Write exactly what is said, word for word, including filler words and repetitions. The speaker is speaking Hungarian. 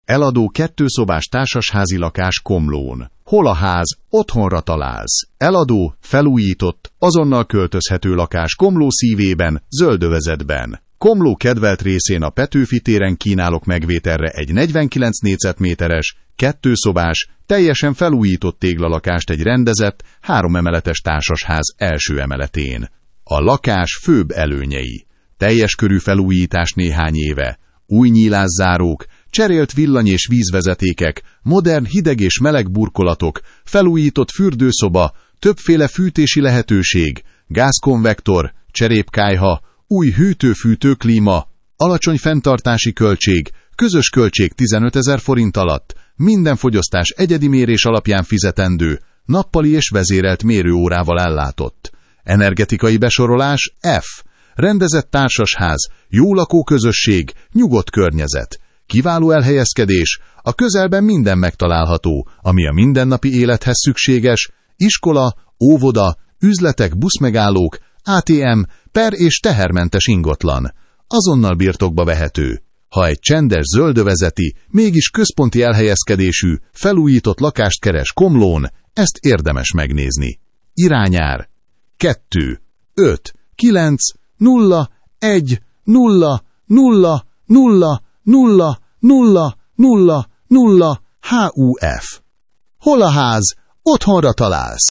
Eladó kettőszobás társasházi lakás Komlón. Hol a ház, otthonra találsz. Eladó, felújított, azonnal költözhető lakás Komló szívében, zöldövezetben. Komló kedvelt részén a Petőfi téren kínálok megvételre egy negyvenkilenc négyzetméteres, kettőszobás, teljesen felújított téglalakást egy rendezett, háromemeletes társasház első emeletén. A lakás főbb előnyei: teljes körű felújítás néhány éve, új nyílászárók, cserélt villany- és vízvezetékek, modern hideg és meleg burkolatok, felújított fürdőszoba, többféle fűtési lehetőség, gázkonvektor, cserépkályha, új hűtő-fűtő klíma, alacsony fenntartási költség, közös költség tizenötezer forint alatt, minden fogyasztás egyedi mérés alapján fizetendő, nappali és vezérelt mérőórával ellátott. Energetikai besorolás F. Rendezett társasház, jó lakóközösség, nyugodt környezet. Kiváló elhelyezkedés, a közelben minden megtalálható, ami a mindennapi élethez szükséges: iskola, óvoda, üzletek, buszmegállók, á té em, per- és tehermentes ingatlan. Azonnal birtokba vehető. Ha egy csendes zöldövezeti, mégis központi elhelyezkedésű, felújított lakást keres Komlón, ezt érdemes megnézni. Irányár kettő, öt, kilenc, nulla, egy, nulla, nulla, nulla, nulla, nulla, nulla, nulla, há u ef. Hol a ház, otthonra találsz.